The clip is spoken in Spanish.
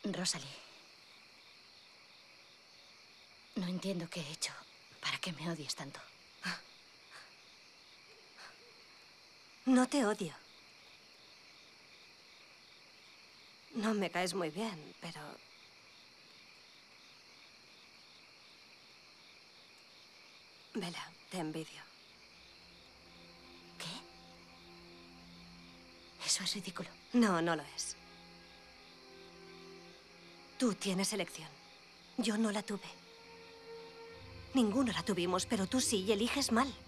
Rosalie, no entiendo qué he hecho para que me odies tanto. No te odio. No me caes muy bien, pero... Bella, te envidio. ¿Qué? Eso es ridículo. No, no lo es. Tú tienes elección. Yo no la tuve. Ninguno la tuvimos, pero tú sí, y eliges mal.